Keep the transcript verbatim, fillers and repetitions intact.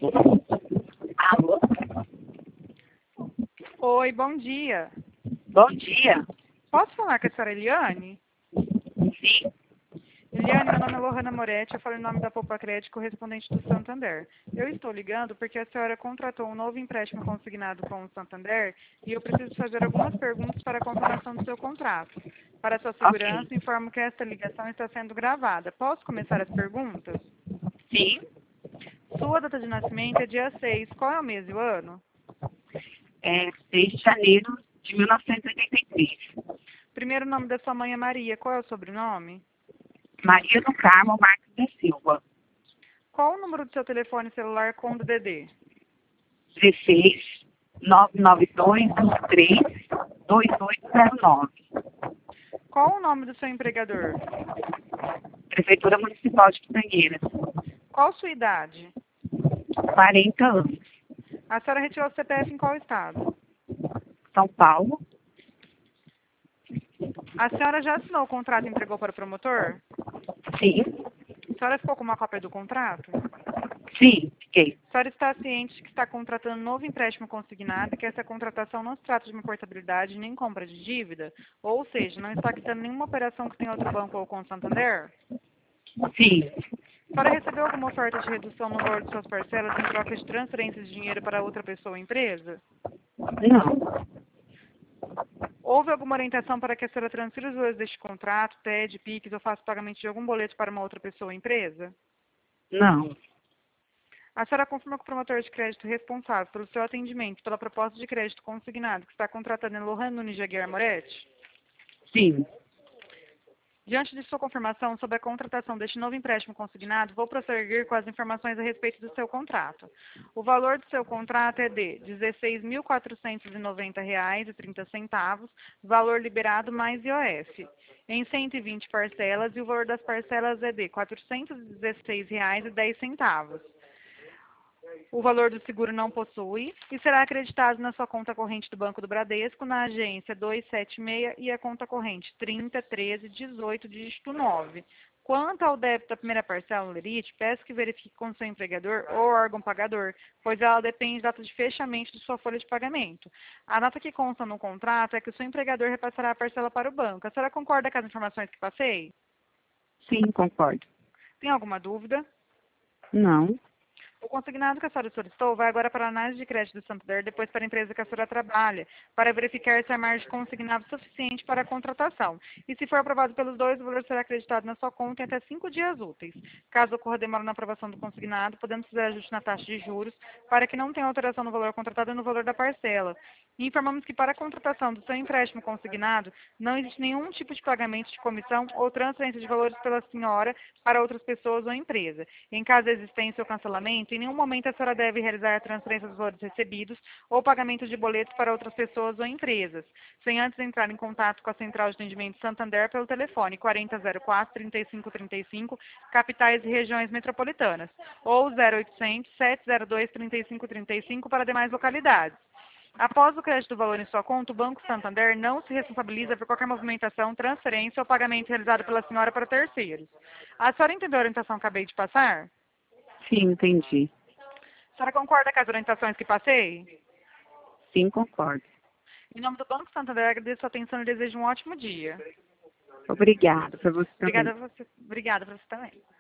Alô? Oi, bom dia. Bom dia. Posso falar com a senhora Eliane? Sim. Eliane, meu nome é Lohana Moretti, eu falo em nome da Poupa Crédito, correspondente do Santander. Eu estou ligando porque a senhora contratou um novo empréstimo consignado com o Santander e eu preciso fazer algumas perguntas para a confirmação do seu contrato. Para sua segurança, Ok. informo que esta ligação está sendo gravada. Posso começar as perguntas? Sim. Sua data de nascimento é dia seis. Qual é o mês e o ano? É seis de janeiro de mil novecentos e oitenta e três. Primeiro nome da sua mãe é Maria. Qual é o sobrenome? Maria do Carmo Marques da Silva. Qual o número do seu telefone celular com o D D? dezesseis, nove nove dois, três, dois oito zero nove. Qual o nome do seu empregador? Prefeitura Municipal de Pitangueiras. Qual sua idade? quarenta anos. A senhora retirou o C P F em qual estado? São Paulo. A senhora já assinou o contrato e entregou para o promotor? Sim. A senhora ficou com uma cópia do contrato? Sim, fiquei. A senhora está ciente de que está contratando um novo empréstimo consignado e que essa contratação não se trata de uma portabilidade nem compra de dívida? Ou seja, não está quitando nenhuma operação que tem outro banco ou com o Santander? Sim. A senhora recebeu alguma oferta de redução no valor de suas parcelas em troca de transferência de dinheiro para outra pessoa ou empresa? Não. Houve alguma orientação para que a senhora transfira os valores deste contrato, T E D, PIX ou faça pagamento de algum boleto para uma outra pessoa ou empresa? Não. A senhora confirma que o promotor de crédito responsável pelo seu atendimento pela proposta de crédito consignado que está contratando é Lohana Nunes de Aguiar Moretti? Sim. Diante de sua confirmação sobre a contratação deste novo empréstimo consignado, vou prosseguir com as informações a respeito do seu contrato. O valor do seu contrato é de dezesseis mil quatrocentos e noventa reais e trinta centavos, valor liberado mais I O F, em cento e vinte parcelas, e o valor das parcelas é de quatrocentos e dezesseis reais e dez centavos. O valor do seguro não possui e será acreditado na sua conta corrente do Banco do Bradesco, na agência duzentos e setenta e seis e a conta corrente trinta, treze, dezoito, dígito nove. Quanto ao débito da primeira parcela no lerite, peço que verifique com seu empregador ou órgão pagador, pois ela depende da data de fechamento de sua folha de pagamento. A nota que consta no contrato é que o seu empregador repassará a parcela para o banco. A senhora concorda com as informações que passei? Sim, concordo. Tem alguma dúvida? Não. O consignado que a senhora solicitou vai agora para a análise de crédito do Santander, depois para a empresa que a senhora trabalha, para verificar se a margem consignada é suficiente para a contratação. E se for aprovado pelos dois, o valor será acreditado na sua conta em até cinco dias úteis. Caso ocorra demora na aprovação do consignado, podemos fazer ajuste na taxa de juros para que não tenha alteração no valor contratado e no valor da parcela. E informamos que para a contratação do seu empréstimo consignado, não existe nenhum tipo de pagamento de comissão ou transferência de valores pela senhora para outras pessoas ou empresa. Em caso de existência ou cancelamento, em nenhum momento a senhora deve realizar a transferência dos valores recebidos ou pagamento de boletos para outras pessoas ou empresas, sem antes entrar em contato com a Central de Atendimento Santander pelo telefone quarenta zero quatro, trinta e cinco trinta e cinco, capitais e regiões metropolitanas, ou zero oitocentos, sete zero dois, trinta e cinco trinta e cinco para demais localidades. Após o crédito do valor em sua conta, o Banco Santander não se responsabiliza por qualquer movimentação, transferência ou pagamento realizado pela senhora para terceiros. A senhora entendeu a orientação que acabei de passar? Sim, entendi. A senhora concorda com as orientações que passei? Sim, concordo. Em nome do Banco Santander, agradeço a sua atenção e desejo um ótimo dia. Obrigada. Para você também. Obrigada a você, obrigada para você também.